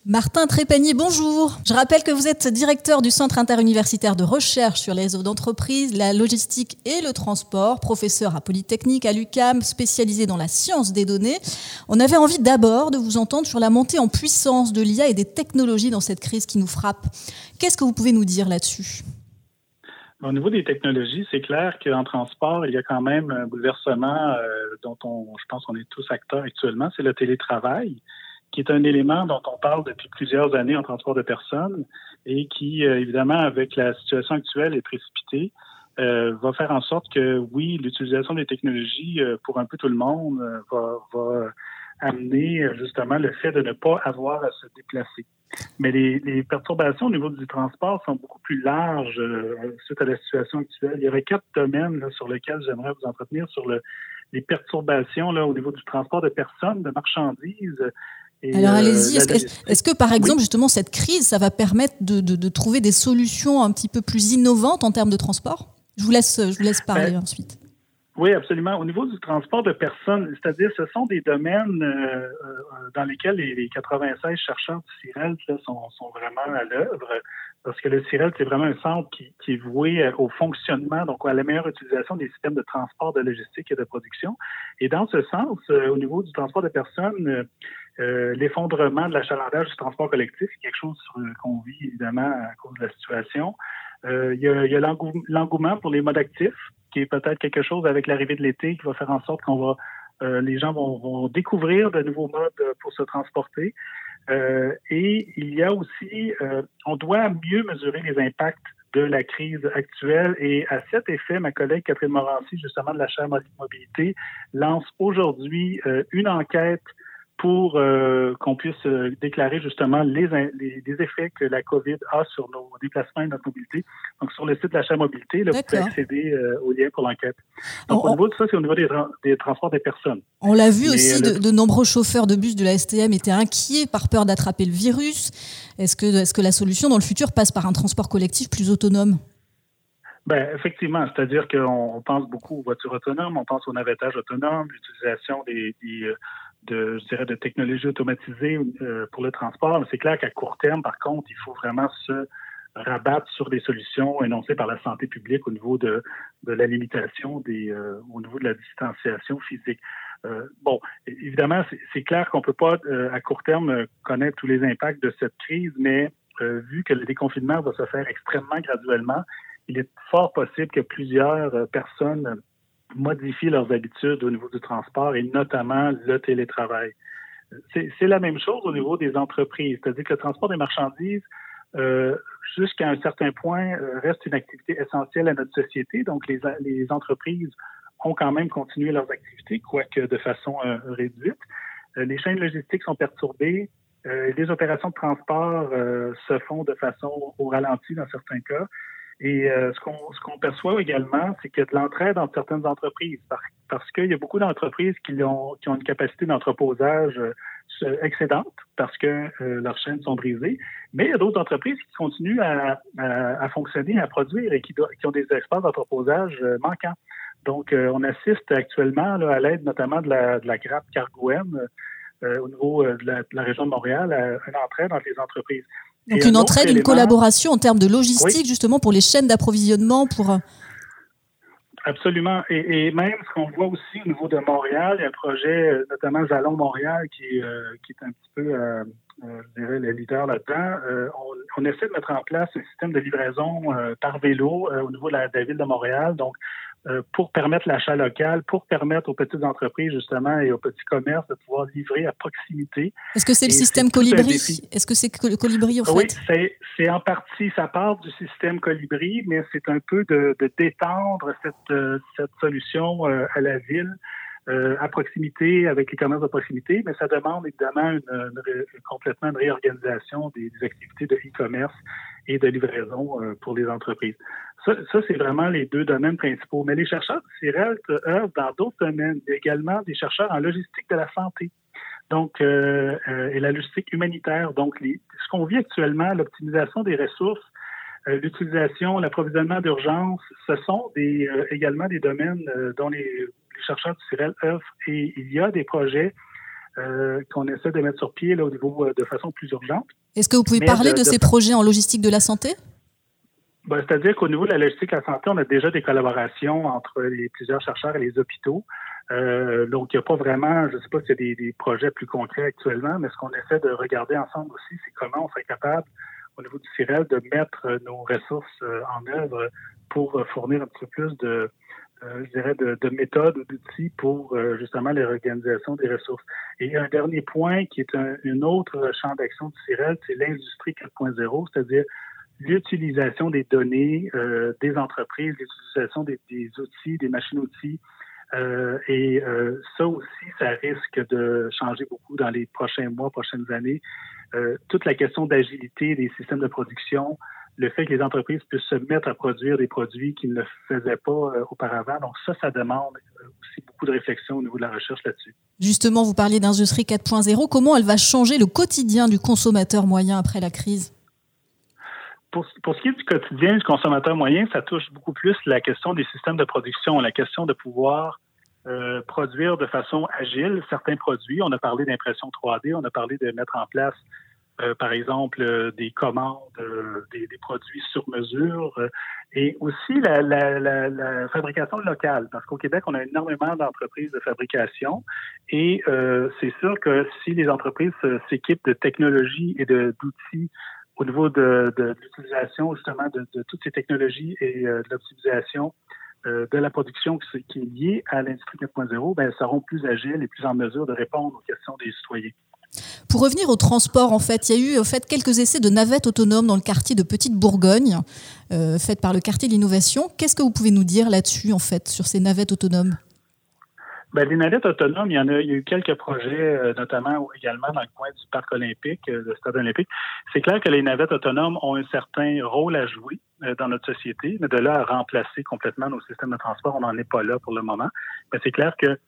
Martin Trépanier, bonjour. Je rappelle que vous êtes directeur du Centre interuniversitaire de recherche sur les réseaux d'entreprise, la logistique et le transport, professeur à Polytechnique, à l'UQAM, spécialisé dans la science des données. On avait envie d'abord de vous entendre sur la montée en puissance de l'IA et des technologies dans cette crise qui nous frappe. Qu'est-ce que vous pouvez nous dire là-dessus? Au niveau des technologies, c'est clair qu'en transport, il y a quand même un bouleversement dont je pense qu'on est tous acteurs actuellement, c'est le télétravail, qui est un élément dont on parle depuis plusieurs années en transport de personnes et qui, évidemment, avec la situation actuelle est précipité, va faire en sorte que, oui, l'utilisation des technologies pour un peu tout le monde va amener justement le fait de ne pas avoir à se déplacer. Mais les perturbations au niveau du transport sont beaucoup plus larges suite à la situation actuelle. Il y aurait 4 domaines là, sur lesquels j'aimerais vous entretenir sur les perturbations là, au niveau du transport de personnes, de marchandises. Alors allez-y, est-ce que par exemple justement cette crise, ça va permettre de trouver des solutions un petit peu plus innovantes en termes de transport? Je vous laisse parler ensuite. Oui, absolument. Au niveau du transport de personnes, c'est-à-dire ce sont des domaines dans lesquels les 96 chercheurs du CIRELT là, sont vraiment à l'œuvre, parce que le CIRELT, c'est vraiment un centre qui est voué au fonctionnement, donc à la meilleure utilisation des systèmes de transport, de logistique et de production. Et dans ce sens, au niveau du transport de personnes, l'effondrement de l'achalandage du transport collectif, c'est quelque chose qu'on vit évidemment à cause de la situation. Il y a l'engouement pour les modes actifs, qui est peut-être quelque chose avec l'arrivée de l'été qui va faire en sorte les gens vont découvrir de nouveaux modes pour se transporter. Et il y a aussi, on doit mieux mesurer les impacts de la crise actuelle. Et à cet effet, ma collègue Catherine Morancy, justement de la chaire Mobilité, lance aujourd'hui une enquête pour qu'on puisse déclarer justement les effets que la COVID a sur nos déplacements et notre mobilité. Donc, sur le site de la chaire Mobilité, là, vous pouvez accéder au lien pour l'enquête. Donc, au niveau de ça, c'est au niveau des transports des personnes. On l'a vu aussi, de nombreux chauffeurs de bus de la STM étaient inquiets par peur d'attraper le virus. Est-ce que la solution dans le futur passe par un transport collectif plus autonome? Ben, effectivement, c'est-à-dire qu'on pense beaucoup aux voitures autonomes, on pense au navettage autonome, l'utilisation de technologies automatisées pour le transport. Mais c'est clair qu'à court terme, par contre, il faut vraiment se rabattre sur des solutions énoncées par la santé publique au niveau de la limitation au niveau de la distanciation physique. Bon, évidemment, c'est clair qu'on peut pas, à court terme, connaître tous les impacts de cette crise, mais vu que le déconfinement va se faire extrêmement graduellement, il est fort possible que plusieurs personnes modifient leurs habitudes au niveau du transport et notamment le télétravail. C'est la même chose au niveau des entreprises, c'est-à-dire que le transport des marchandises, jusqu'à un certain point, reste une activité essentielle à notre société. Donc, les entreprises ont quand même continué leurs activités, quoique de façon réduite. Les chaînes logistiques sont perturbées. Les opérations de transport se font de façon au ralenti dans certains cas. Et ce qu'on perçoit également, c'est qu'il y a de l'entraide dans certaines entreprises parce qu'il y a beaucoup d'entreprises qui ont une capacité d'entreposage excédente parce que leurs chaînes sont brisées. Mais il y a d'autres entreprises qui continuent à fonctionner, à produire et qui ont des espaces d'entreposage manquants. Donc, on assiste actuellement là, à l'aide notamment de la grappe Cargoem au niveau de la région de Montréal à une entraide entre les entreprises. Donc une entraide, une collaboration en termes de logistique, oui, justement pour les chaînes d'approvisionnement, pour... Absolument. Et même ce qu'on voit aussi au niveau de Montréal, il y a un projet, notamment Jalon Montréal, qui est un petit peu, je dirais, le leader là-dedans. On essaie de mettre en place un système de livraison par vélo au niveau de la ville de Montréal. Donc, pour permettre l'achat local, pour permettre aux petites entreprises, justement, et aux petits commerces de pouvoir livrer à proximité. Est-ce que c'est le système Colibri? Est-ce que c'est Colibri, en fait? Oui, c'est en partie, ça part du système Colibri, mais c'est un peu de d'étendre cette solution à la ville, à proximité, avec les commerces de proximité, mais ça demande évidemment complètement une réorganisation des activités de e-commerce et de livraison pour les entreprises. Ça, c'est vraiment les deux domaines principaux. Mais les chercheurs du CIRELT œuvrent dans d'autres domaines. Il y a également des chercheurs en logistique de la santé, donc et la logistique humanitaire. Donc, ce qu'on vit actuellement, l'optimisation des ressources, l'utilisation, l'approvisionnement d'urgence, ce sont également des domaines dont les chercheurs du CIRELT œuvrent. Et il y a des projets qu'on essaie de mettre sur pied là, au niveau de façon plus urgente. Est-ce que vous pouvez parler de ces projets en logistique de la santé? C'est-à-dire qu'au niveau de la logistique de la santé, on a déjà des collaborations entre plusieurs chercheurs et les hôpitaux. Donc, il n'y a pas vraiment, je ne sais pas s'il y a des projets plus concrets actuellement, mais ce qu'on essaie de regarder ensemble aussi, c'est comment on serait capable, au niveau du CIREL, de mettre nos ressources en œuvre pour fournir un petit peu plus de méthodes ou d'outils pour justement les réorganisations des ressources. Et un dernier point qui est un autre champ d'action du CIREL, c'est l'industrie 4.0, c'est-à-dire l'utilisation des données des entreprises, l'utilisation des outils, des machines-outils. Et ça aussi, ça risque de changer beaucoup dans les prochains mois, prochaines années. Toute la question d'agilité des systèmes de production, le fait que les entreprises puissent se mettre à produire des produits qu'ils ne faisaient pas auparavant. Donc ça demande aussi beaucoup de réflexion au niveau de la recherche là-dessus. Justement, vous parliez d'industrie 4.0. Comment elle va changer le quotidien du consommateur moyen après la crise? Pour ce qui est du quotidien du consommateur moyen, ça touche beaucoup plus la question des systèmes de production, la question de pouvoir produire de façon agile certains produits. On a parlé d'impression 3D, on a parlé de mettre en place, par exemple, des commandes, des produits sur mesure, et aussi la fabrication locale. Parce qu'au Québec, on a énormément d'entreprises de fabrication, et c'est sûr que si les entreprises s'équipent de technologies et d'outils au niveau de l'utilisation justement de toutes ces technologies et de l'optimisation de la production qui est liée à l'industrie 4.0, elles seront plus agiles et plus en mesure de répondre aux questions des citoyens. Pour revenir au transport, en fait, il y a eu quelques essais de navettes autonomes dans le quartier de Petite-Bourgogne, faites par le quartier de l'innovation. Qu'est-ce que vous pouvez nous dire là-dessus, en fait, sur ces navettes autonomes? Les navettes autonomes, il y a eu quelques projets, notamment également dans le coin du parc olympique, le stade olympique. C'est clair que les navettes autonomes ont un certain rôle à jouer dans notre société, mais de là à remplacer complètement nos systèmes de transport, on n'en est pas là pour le moment. Mais c'est clair que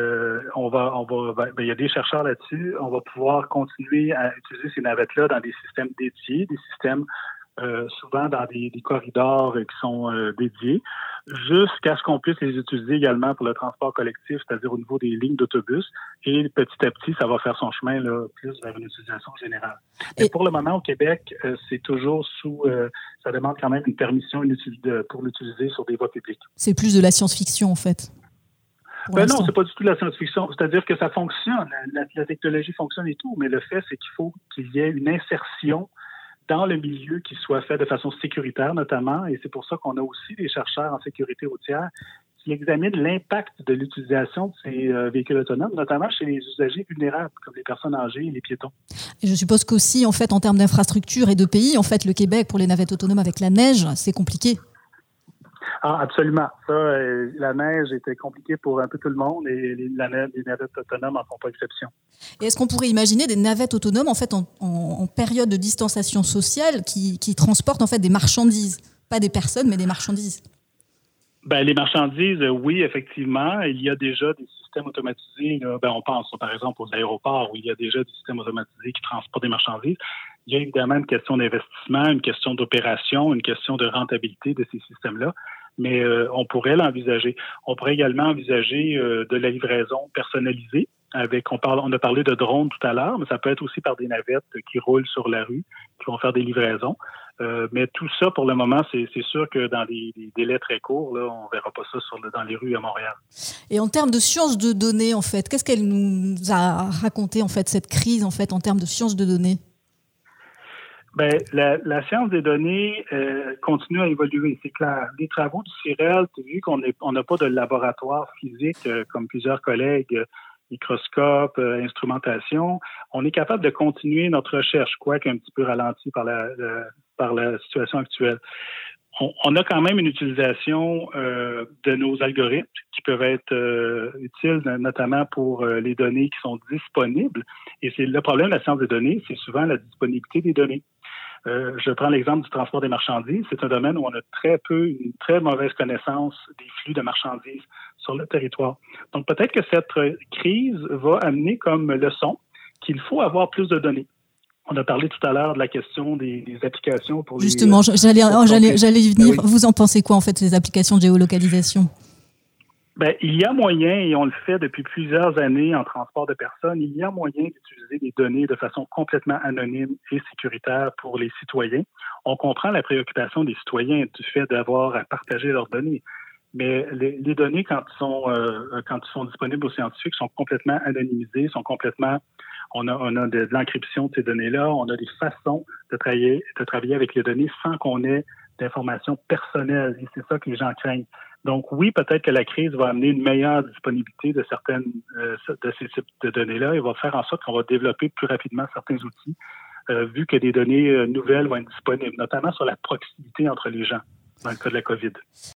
il y a des chercheurs là-dessus. On va pouvoir continuer à utiliser ces navettes-là dans des systèmes dédiés, des systèmes souvent dans des corridors qui sont dédiés, jusqu'à ce qu'on puisse les utiliser également pour le transport collectif, c'est-à-dire au niveau des lignes d'autobus. Et petit à petit, ça va faire son chemin là, plus vers une utilisation générale. Et pour le moment, au Québec, c'est toujours ça demande quand même une permission pour l'utiliser sur des voies publiques. C'est plus de la science-fiction, en fait. Non, c'est pas du tout de la science-fiction. C'est-à-dire que ça fonctionne. La technologie fonctionne et tout, mais le fait, c'est qu'il faut qu'il y ait une insertion dans le milieu qui soit fait de façon sécuritaire, notamment. Et c'est pour ça qu'on a aussi des chercheurs en sécurité routière qui examinent l'impact de l'utilisation de ces véhicules autonomes, notamment chez les usagers vulnérables, comme les personnes âgées et les piétons. Et je suppose qu'aussi, en fait, en termes d'infrastructure et de pays, en fait, le Québec, pour les navettes autonomes avec la neige, c'est compliqué. Ah, absolument. Ça, la neige était compliquée pour un peu tout le monde et les navettes autonomes en font pas exception. Et est-ce qu'on pourrait imaginer des navettes autonomes en fait en période de distanciation sociale qui transportent en fait des marchandises, pas des personnes mais des marchandises? Les marchandises, oui, effectivement. Il y a déjà des systèmes automatisés. Là. On pense par exemple aux aéroports où il y a déjà des systèmes automatisés qui transportent des marchandises. Il y a évidemment une question d'investissement, une question d'opération, une question de rentabilité de ces systèmes-là. Mais on pourrait l'envisager. On pourrait également envisager de la livraison personnalisée. On a parlé de drones tout à l'heure, mais ça peut être aussi par des navettes qui roulent sur la rue, qui vont faire des livraisons. Mais tout ça, pour le moment, c'est sûr que dans des délais très courts, là, on ne verra pas ça dans les rues à Montréal. Et en termes de sciences de données, en fait, qu'est-ce qu'elle nous a raconté, en fait, cette crise, en fait, en termes de sciences de données? La science des données continue à évoluer, c'est clair. Les travaux du CIREL, vu qu'on n'a pas de laboratoire physique comme plusieurs collègues, microscope, instrumentation, on est capable de continuer notre recherche, quoique un petit peu ralenti par la situation actuelle. On a quand même une utilisation de nos algorithmes qui peuvent être utiles, notamment pour les données qui sont disponibles. Et c'est le problème de la science des données, c'est souvent la disponibilité des données. Je prends l'exemple du transport des marchandises. C'est un domaine où on a une très mauvaise connaissance des flux de marchandises sur le territoire. Donc, peut-être que cette crise va amener comme leçon qu'il faut avoir plus de données. On a parlé tout à l'heure de la question des applications pour Justement, j'allais y venir. Oui. Vous en pensez quoi, en fait, ces applications de géolocalisation? Bien, il y a moyen, et on le fait depuis plusieurs années en transport de personnes, il y a moyen d'utiliser des données de façon complètement anonyme et sécuritaire pour les citoyens. On comprend la préoccupation des citoyens du fait d'avoir à partager leurs données. Mais les données, quand ils sont disponibles aux scientifiques, sont complètement anonymisées, on a de l'encryption de ces données-là, on a des façons de travailler avec les données sans qu'on ait d'informations personnelles. Et c'est ça que les gens craignent. Donc oui, peut-être que la crise va amener une meilleure disponibilité de certaines de ces types de données-là et va faire en sorte qu'on va développer plus rapidement certains outils, vu que des données nouvelles vont être disponibles, notamment sur la proximité entre les gens, dans le cas de la COVID.